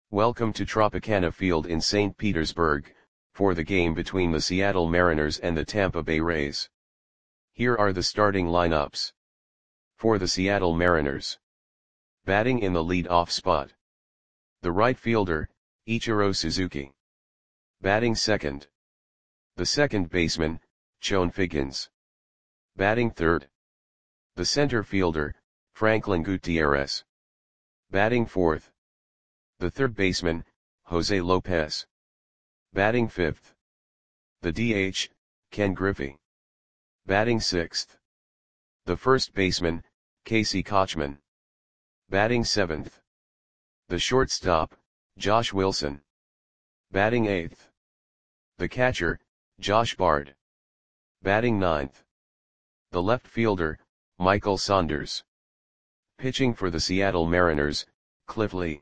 Welcome to Tropicana Field in St. Petersburg, for the game between the Seattle Mariners and the Tampa Bay Rays. Here are the starting lineups. For the Seattle Mariners. Batting in the lead-off spot. The right fielder, Ichiro Suzuki. Batting second. The second baseman, Chone Figgins. Batting third. The center fielder, Franklin Gutierrez. Batting fourth. The third baseman, Jose Lopez. Batting fifth. The DH, Ken Griffey. Batting sixth. The first baseman, Casey Kotchman. Batting seventh. The shortstop, Josh Wilson. Batting eighth. The catcher, Josh Bard. Batting ninth. The left fielder, Michael Saunders. Pitching for the Seattle Mariners, Cliff Lee.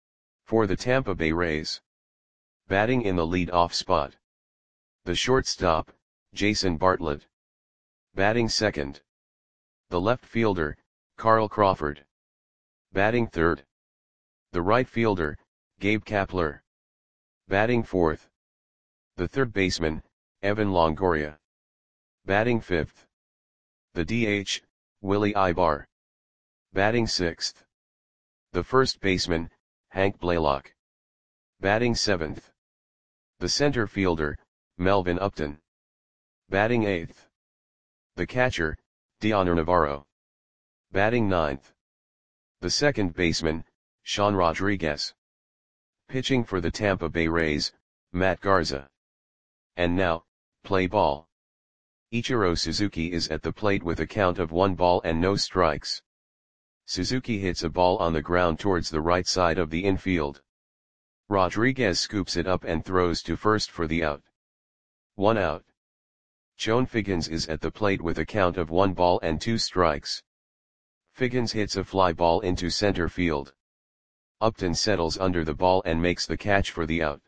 For the Tampa Bay Rays. Batting in the lead-off spot. The shortstop, Jason Bartlett. Batting second. The left fielder, Carl Crawford. Batting third. The right fielder, Gabe Kapler. Batting fourth. The third baseman, Evan Longoria. Batting fifth. The DH, Willie Ibar. Batting sixth. The first baseman, Hank Blaylock. Batting seventh. The center fielder, Melvin Upton. Batting eighth. The catcher, Dioner Navarro. Batting ninth. The second baseman, Sean Rodriguez. Pitching for the Tampa Bay Rays, Matt Garza. And now, play ball. Ichiro Suzuki is at the plate with a count of 1 ball and no strikes. Suzuki hits a ball on the ground towards the right side of the infield. Rodriguez scoops it up and throws to first for the out. 1 out. Chone Figgins is at the plate with a count of 1 ball and 2 strikes. Figgins hits a fly ball into center field. Upton settles under the ball and makes the catch for the out.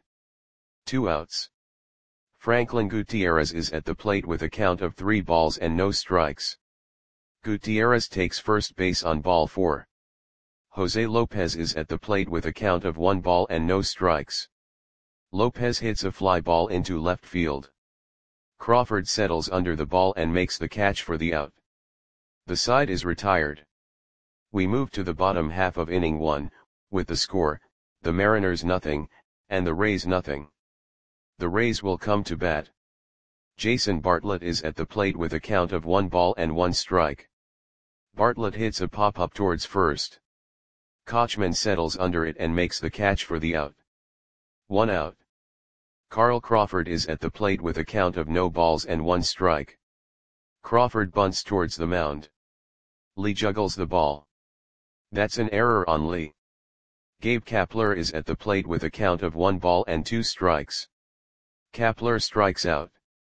2 outs. Franklin Gutierrez is at the plate with a count of 3 balls and no strikes. Gutierrez takes first base on ball 4. Jose Lopez is at the plate with a count of 1 ball and no strikes. Lopez hits a fly ball into left field. Crawford settles under the ball and makes the catch for the out. The side is retired. We move to the bottom half of inning 1, with the score, the Mariners nothing, and the Rays nothing. The Rays will come to bat. Jason Bartlett is at the plate with a count of 1 ball and 1 strike. Bartlett hits a pop-up towards first. Kotchman settles under it and makes the catch for the out. 1 out. Carl Crawford is at the plate with a count of no balls and 1 strike. Crawford bunts towards the mound. Lee juggles the ball. That's an error on Lee. Gabe Kapler is at the plate with a count of 1 ball and 2 strikes. Kapler strikes out.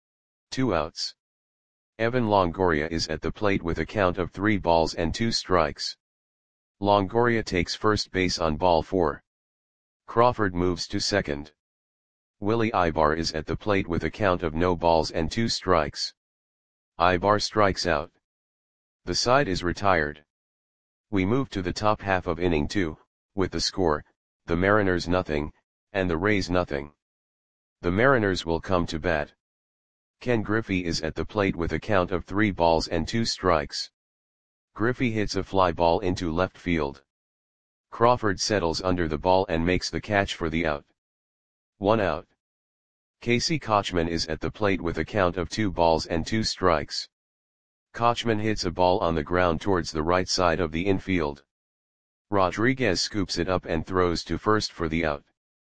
2 outs. Evan Longoria is at the plate with a count of 3 balls and 2 strikes. Longoria takes first base on ball 4. Crawford moves to second. Willie Ibar is at the plate with a count of no balls and 2 strikes. Ibar strikes out. The side is retired. We move to the top half of inning 2, with the score, the Mariners nothing, and the Rays nothing. The Mariners will come to bat. Ken Griffey is at the plate with a count of 3 balls and 2 strikes. Griffey hits a fly ball into left field. Crawford settles under the ball and makes the catch for the out. 1 out. Casey Kotchman is at the plate with a count of 2 balls and 2 strikes. Kotchman hits a ball on the ground towards the right side of the infield. Rodriguez scoops it up and throws to first for the out.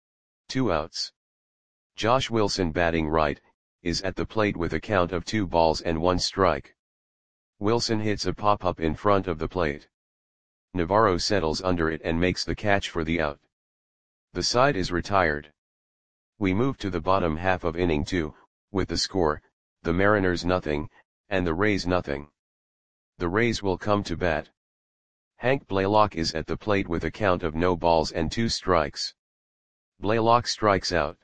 2 outs. Josh Wilson, batting right, is at the plate with a count of 2 balls and 1 strike. Wilson hits a pop-up in front of the plate. Navarro settles under it and makes the catch for the out. The side is retired. We move to the bottom half of inning 2, with the score, the Mariners nothing, and the Rays nothing. The Rays will come to bat. Hank Blaylock is at the plate with a count of no balls and 2 strikes. Blaylock strikes out.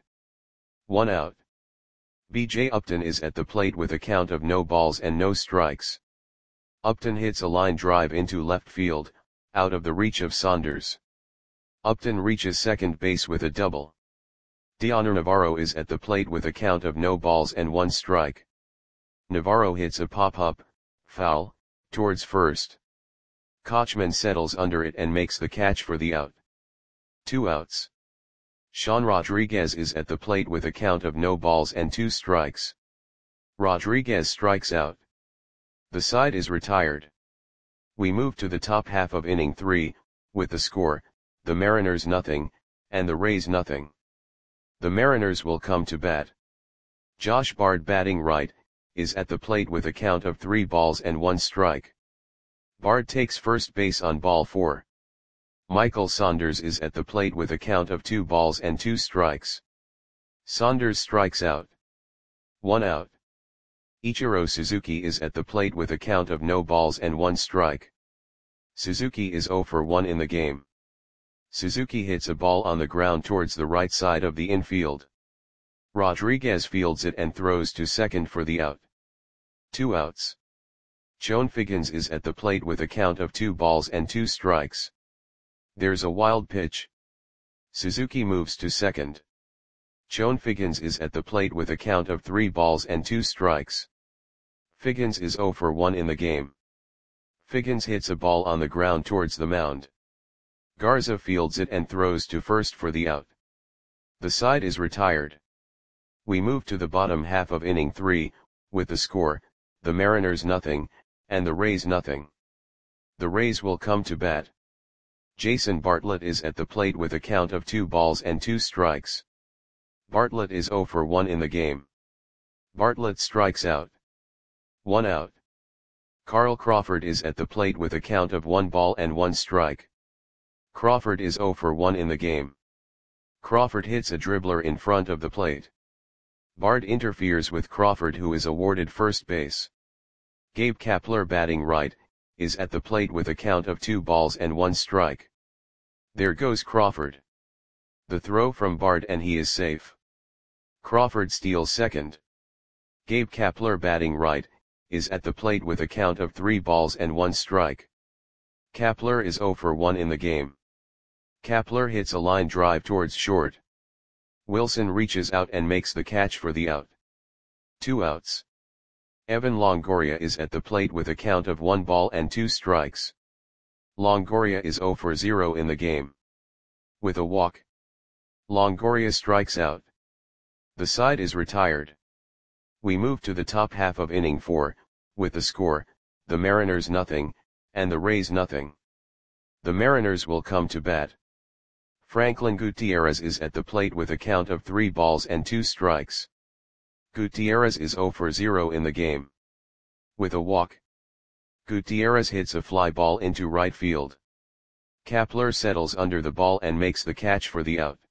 1 out. B.J. Upton is at the plate with a count of no balls and no strikes. Upton hits a line drive into left field, out of the reach of Saunders. Upton reaches second base with a double. Dioner Navarro is at the plate with a count of no balls and one strike. Navarro hits a pop-up, foul, towards first. Kochman settles under it and makes the catch for the out. 2 outs. Sean Rodriguez is at the plate with a count of no balls and 2 strikes. Rodriguez strikes out. The side is retired. We move to the top half of inning 3, with the score, the Mariners nothing, and the Rays nothing. The Mariners will come to bat. Josh Bard, batting right, is at the plate with a count of 3 balls and 1 strike. Bard takes first base on ball 4. Michael Saunders is at the plate with a count of 2 balls and 2 strikes. Saunders strikes out. 1 out. Ichiro Suzuki is at the plate with a count of no balls and 1 strike. Suzuki is 0 for 1 in the game. Suzuki hits a ball on the ground towards the right side of the infield. Rodriguez fields it and throws to second for the out. 2 outs. Chone Figgins is at the plate with a count of 2 balls and 2 strikes. There's a wild pitch. Suzuki moves to second. Chone Figgins is at the plate with a count of 3 balls and 2 strikes. Figgins is 0 for 1 in the game. Figgins hits a ball on the ground towards the mound. Garza fields it and throws to first for the out. The side is retired. We move to the bottom half of inning 3, with the score, the Mariners nothing, and the Rays nothing. The Rays will come to bat. Jason Bartlett is at the plate with a count of 2 balls and 2 strikes. Bartlett is 0 for 1 in the game. Bartlett strikes out. 1 out. Carl Crawford is at the plate with a count of 1 ball and 1 strike. Crawford is 0 for 1 in the game. Crawford hits a dribbler in front of the plate. Bard interferes with Crawford, who is awarded first base. Gabe Kapler, batting right, is at the plate with a count of 2 balls and 1 strike. There goes Crawford. The throw from Bard and he is safe. Crawford steals second. Gabe Kapler, batting right, is at the plate with a count of 3 balls and 1 strike. Kapler is 0 for 1 in the game. Kapler hits a line drive towards short. Wilson reaches out and makes the catch for the out. 2 outs. Evan Longoria is at the plate with a count of 1 ball and 2 strikes. Longoria is 0 for 0 in the game. With a walk, Longoria strikes out. The side is retired. We move to the top half of inning 4, with the score, the Mariners nothing, and the Rays nothing. The Mariners will come to bat. Franklin Gutierrez is at the plate with a count of 3 balls and 2 strikes. Gutierrez is 0 for 0 in the game. With a walk, Gutierrez hits a fly ball into right field. Kapler settles under the ball and makes the catch for the out.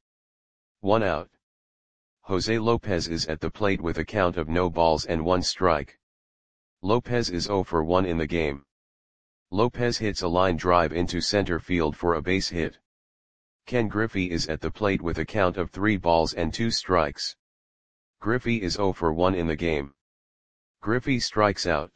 1 out. Jose Lopez is at the plate with a count of no balls and 1 strike. Lopez is 0 for 1 in the game. Lopez hits a line drive into center field for a base hit. Ken Griffey is at the plate with a count of 3 balls and 2 strikes. Griffey is 0 for 1 in the game. Griffey strikes out.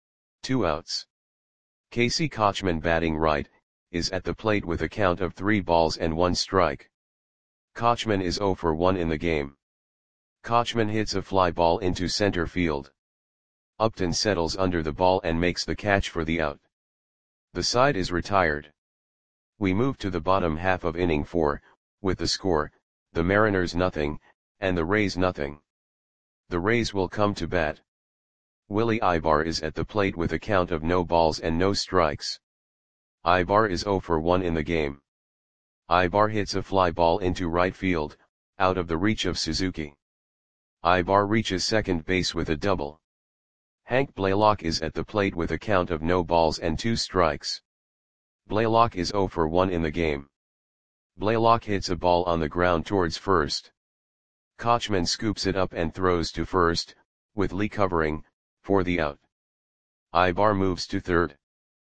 2 outs. Casey Kochman, batting right, is at the plate with a count of 3 balls and 1 strike. Kochman is 0 for 1 in the game. Kochman hits a fly ball into center field. Upton settles under the ball and makes the catch for the out. The side is retired. We move to the bottom half of inning 4, with the score, the Mariners nothing, and the Rays nothing. The Rays will come to bat. Willie Ibar is at the plate with a count of no balls and no strikes. Ibar is 0 for 1 in the game. Ibar hits a fly ball into right field, out of the reach of Suzuki. Ibar reaches second base with a double. Hank Blaylock is at the plate with a count of no balls and 2 strikes. Blaylock is 0 for 1 in the game. Blaylock hits a ball on the ground towards first. Kochman scoops it up and throws to first, with Lee covering, for the out. Ibar moves to third.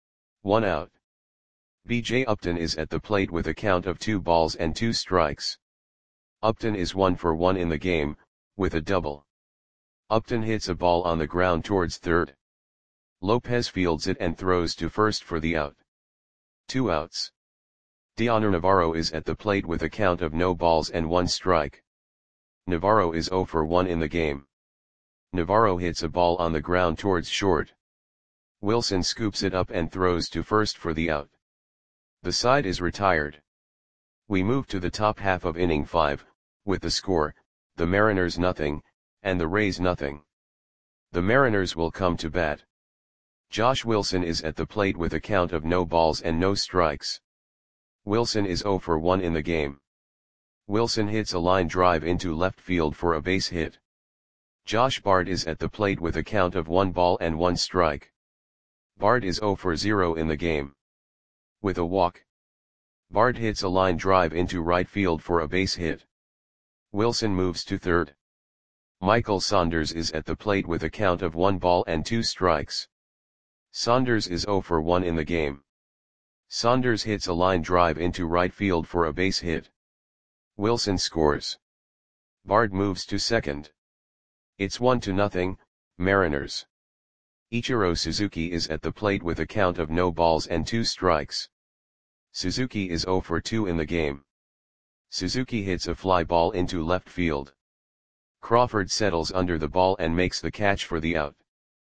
1 out. B.J. Upton is at the plate with a count of 2 balls and 2 strikes. Upton is 1 for 1 in the game, with a double. Upton hits a ball on the ground towards third. Lopez fields it and throws to first for the out. 2 outs. Dioner Navarro is at the plate with a count of no balls and 1 strike. Navarro is 0 for 1 in the game. Navarro hits a ball on the ground towards short. Wilson scoops it up and throws to first for the out. The side is retired. We move to the top half of inning 5, with the score, the Mariners nothing, and the Rays nothing. The Mariners will come to bat. Josh Wilson is at the plate with a count of no balls and no strikes. Wilson is 0 for 1 in the game. Wilson hits a line drive into left field for a base hit. Josh Bard is at the plate with a count of 1 ball and 1 strike. Bard is 0 for 0 in the game. With a walk, Bard hits a line drive into right field for a base hit. Wilson moves to third. Michael Saunders is at the plate with a count of 1 ball and 2 strikes. Saunders is 0 for 1 in the game. Saunders hits a line drive into right field for a base hit. Wilson scores. Bard moves to second. It's 1-0, Mariners. Ichiro Suzuki is at the plate with a count of no balls and 2 strikes. Suzuki is 0 for 2 in the game. Suzuki hits a fly ball into left field. Crawford settles under the ball and makes the catch for the out.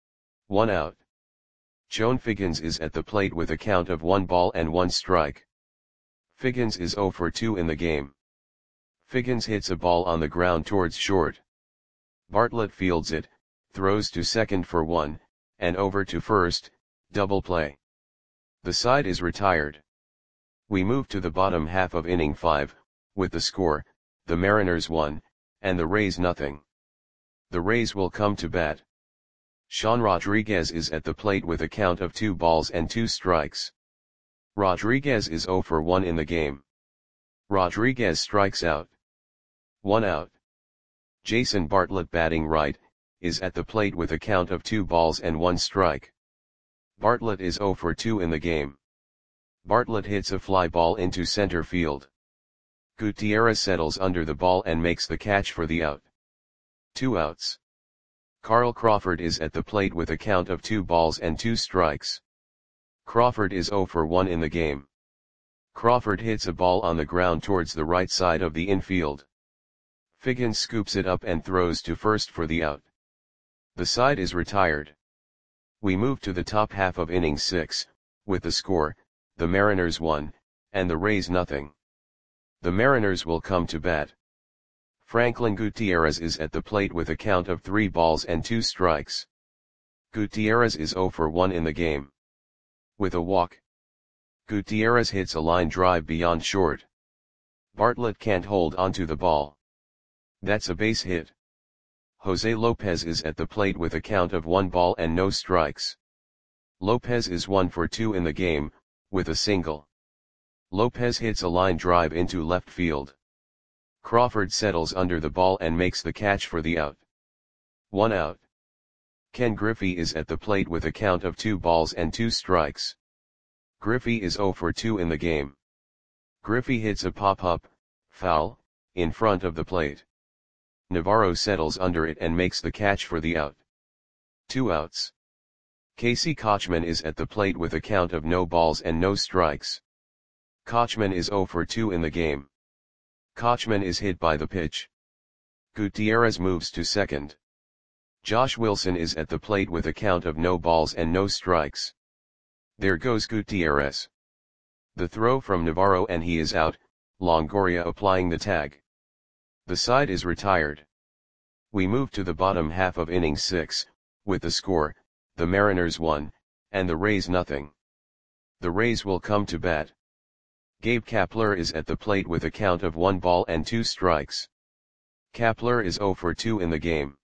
1 out. Joan Figgins is at the plate with a count of 1 ball and 1 strike. Figgins is 0 for 2 in the game. Figgins hits a ball on the ground towards short. Bartlett fields it, throws to second for 1, and over to first, double play. The side is retired. We move to the bottom half of inning 5, with the score, the Mariners 1, and the Rays nothing. The Rays will come to bat. Sean Rodriguez is at the plate with a count of 2 balls and 2 strikes. Rodriguez is 0 for 1 in the game. Rodriguez strikes out. 1 out. Jason Bartlett, batting right, is at the plate with a count of 2 balls and 1 strike. Bartlett is 0 for 2 in the game. Bartlett hits a fly ball into center field. Gutierrez settles under the ball and makes the catch for the out. 2 outs. Carl Crawford is at the plate with a count of 2 balls and 2 strikes. Crawford is 0 for 1 in the game. Crawford hits a ball on the ground towards the right side of the infield. Figgins scoops it up and throws to first for the out. The side is retired. We move to the top half of inning 6, with the score, the Mariners 1, and the Rays nothing. The Mariners will come to bat. Franklin Gutierrez is at the plate with a count of 3 balls and 2 strikes. Gutierrez is 0 for 1 in the game. With a walk, Gutierrez hits a line drive beyond short. Bartlett can't hold onto the ball. That's a base hit. Jose Lopez is at the plate with a count of 1 ball and no strikes. Lopez is 1 for 2 in the game, with a single. Lopez hits a line drive into left field. Crawford settles under the ball and makes the catch for the out. 1 out. Ken Griffey is at the plate with a count of 2 balls and 2 strikes. Griffey is 0 for 2 in the game. Griffey hits a pop-up, foul, in front of the plate. Navarro settles under it and makes the catch for the out. 2 outs. Casey Kochman is at the plate with a count of no balls and no strikes. Kochman is 0 for 2 in the game. Kochman is hit by the pitch. Gutierrez moves to second. Josh Wilson is at the plate with a count of no balls and no strikes. There goes Gutierrez. The throw from Navarro and he is out, Longoria applying the tag. The side is retired. We move to the bottom half of inning 6, with the score, the Mariners 1, and the Rays nothing. The Rays will come to bat. Gabe Kapler is at the plate with a count of 1 ball and 2 strikes. Kapler is 0 for 2 in the game.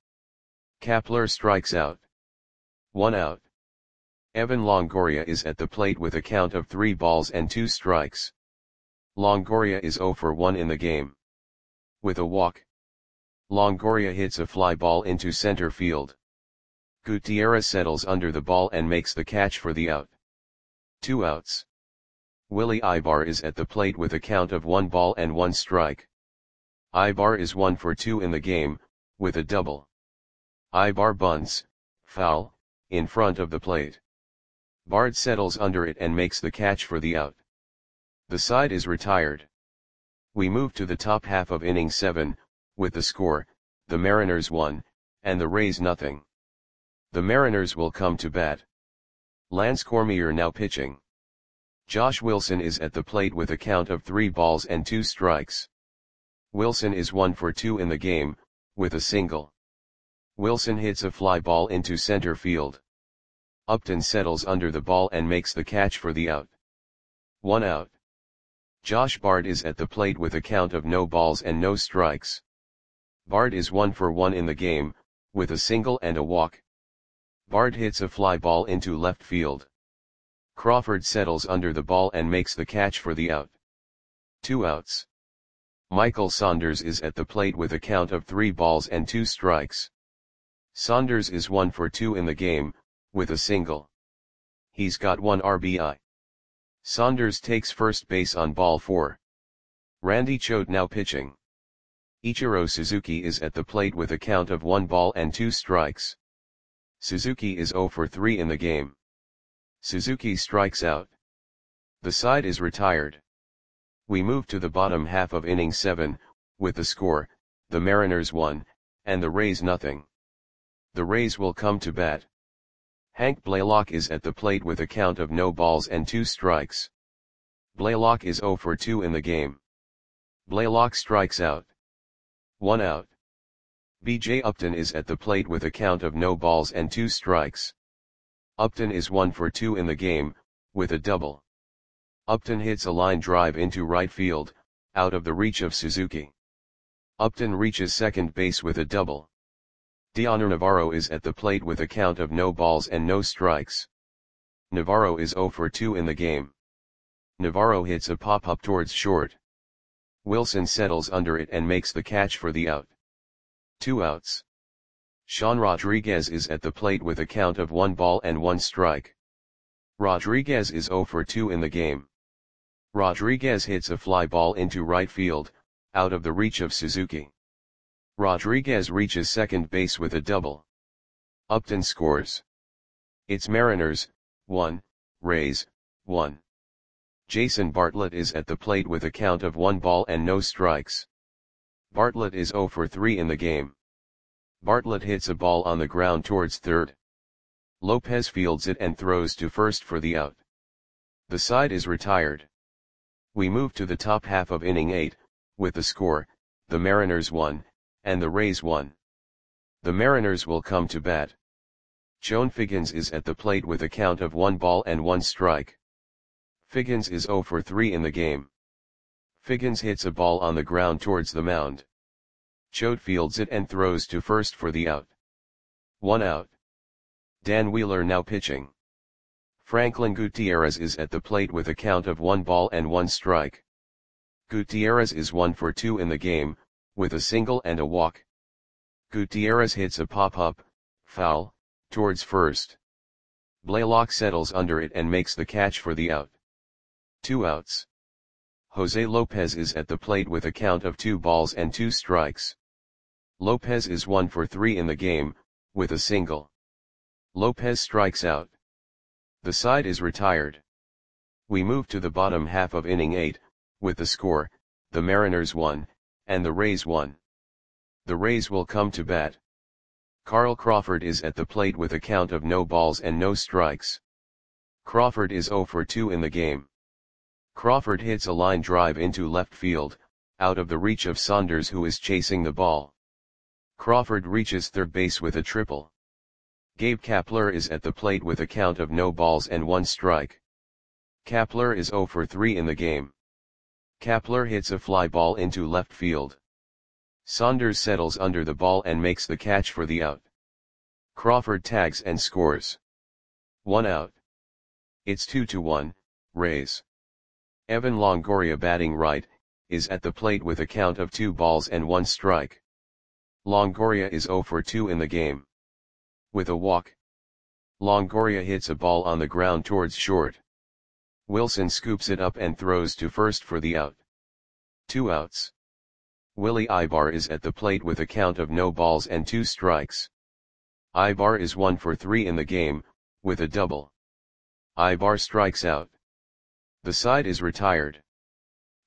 Kapler strikes out. 1 out. Evan Longoria is at the plate with a count of 3 balls and 2 strikes. Longoria is 0 for 1 in the game. With a walk, Longoria hits a fly ball into center field. Gutierrez settles under the ball and makes the catch for the out. 2 outs. Willie Ibar is at the plate with a count of 1 ball and 1 strike. Ibar is 1 for 2 in the game, with a double. Ibar bunts, foul, in front of the plate. Bard settles under it and makes the catch for the out. The side is retired. We move to the top half of inning 7, with the score, the Mariners 1, and the Rays nothing. The Mariners will come to bat. Lance Cormier now pitching. Josh Wilson is at the plate with a count of 3 balls and 2 strikes. Wilson is 1 for 2 in the game, with a single. Wilson hits a fly ball into center field. Upton settles under the ball and makes the catch for the out. 1 out. Josh Bard is at the plate with a count of no balls and no strikes. Bard is 1 for 1 in the game, with a single and a walk. Bard hits a fly ball into left field. Crawford settles under the ball and makes the catch for the out. 2 outs. Michael Saunders is at the plate with a count of 3 balls and 2 strikes. Saunders is 1 for 2 in the game, with a single. He's got 1 RBI. Saunders takes first base on ball 4. Randy Choate now pitching. Ichiro Suzuki is at the plate with a count of 1 ball and 2 strikes. Suzuki is 0 for 3 in the game. Suzuki strikes out. The side is retired. We move to the bottom half of inning 7, with the score, the Mariners 1, and the Rays nothing. The Rays will come to bat. Hank Blaylock is at the plate with a count of no balls and 2 strikes. Blaylock is 0 for 2 in the game. Blaylock strikes out. 1 out. B.J. Upton is at the plate with a count of no balls and 2 strikes. Upton is 1 for 2 in the game, with a double. Upton hits a line drive into right field, out of the reach of Suzuki. Upton reaches second base with a double. Dioner Navarro is at the plate with a count of no balls and no strikes. Navarro is 0 for 2 in the game. Navarro hits a pop-up towards short. Wilson settles under it and makes the catch for the out. 2 outs. Sean Rodriguez is at the plate with a count of 1 ball and 1 strike. Rodriguez is 0 for 2 in the game. Rodriguez hits a fly ball into right field, out of the reach of Suzuki. Rodriguez reaches second base with a double. Upton scores. It's Mariners, 1, Rays, 1. Jason Bartlett is at the plate with a count of 1 ball and no strikes. Bartlett is 0 for 3 in the game. Bartlett hits a ball on the ground towards third. Lopez fields it and throws to first for the out. The side is retired. We move to the top half of inning 8, with the score, the Mariners 1, and the Rays 1. The Mariners will come to bat. Joan Figgins is at the plate with a count of 1 ball and 1 strike. Figgins is 0 for 3 in the game. Figgins hits a ball on the ground towards the mound. Choate fields it and throws to first for the out. 1 out. Dan Wheeler now pitching. Franklin Gutierrez is at the plate with a count of 1 ball and 1 strike. Gutierrez is 1 for 2 in the game, with a single and a walk. Gutierrez hits a pop-up, foul, towards first. Blaylock settles under it and makes the catch for the out. 2 outs. Jose Lopez is at the plate with a count of 2 balls and 2 strikes. Lopez is 1 for 3 in the game, with a single. Lopez strikes out. The side is retired. We move to the bottom half of inning 8, with the score, the Mariners 1, and the Rays 1. The Rays will come to bat. Carl Crawford is at the plate with a count of no balls and no strikes. Crawford is 0 for 2 in the game. Crawford hits a line drive into left field, out of the reach of Saunders who is chasing the ball. Crawford reaches third base with a triple. Gabe Kapler is at the plate with a count of no balls and 1 strike. Kapler is 0 for 3 in the game. Kapler hits a fly ball into left field. Saunders settles under the ball and makes the catch for the out. Crawford tags and scores. 1 out. It's 2-1, Rays. Evan Longoria batting right, is at the plate with a count of 2 balls and 1 strike. Longoria is 0 for 2 in the game. With a walk. Longoria hits a ball on the ground towards short. Wilson scoops it up and throws to first for the out. 2 outs. Willie Ibar is at the plate with a count of no balls and 2 strikes. Ibar is 1 for 3 in the game, with a double. Ibar strikes out. The side is retired.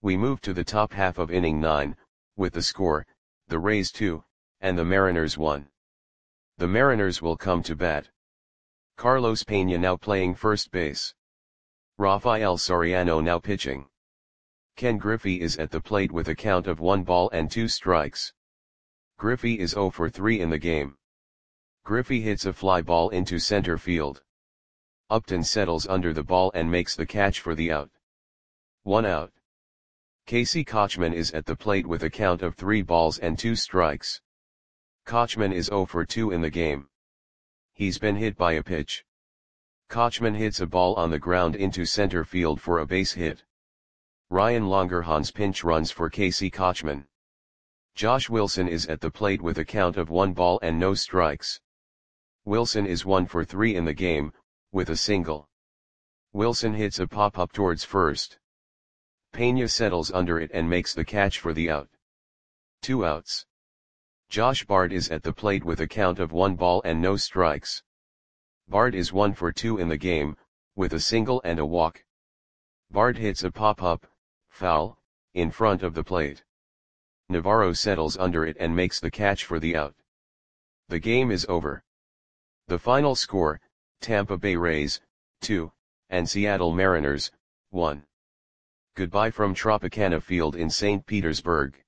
We move to the top half of inning 9, with the score, the Rays 2, and the Mariners 1. The Mariners will come to bat. Carlos Pena now playing first base. Rafael Soriano now pitching. Ken Griffey is at the plate with a count of 1 ball and 2 strikes. Griffey is 0 for 3 in the game. Griffey hits a fly ball into center field. Upton settles under the ball and makes the catch for the out. 1 out. Casey Kotchman is at the plate with a count of 3 balls and 2 strikes. Kotchman is 0 for 2 in the game. He's been hit by a pitch. Kotchman hits a ball on the ground into center field for a base hit. Ryan Longerhans pinch runs for Casey Kotchman. Josh Wilson is at the plate with a count of 1 ball and no strikes. Wilson is 1 for 3 in the game, with a single. Wilson hits a pop-up towards first. Pena settles under it and makes the catch for the out. 2 outs. Josh Bard is at the plate with a count of 1 ball and no strikes. Bard is 1 for 2 in the game, with a single and a walk. Bard hits a pop-up, foul, in front of the plate. Navarro settles under it and makes the catch for the out. The game is over. The final score, Tampa Bay Rays, 2, and Seattle Mariners, 1. Goodbye from Tropicana Field in St. Petersburg.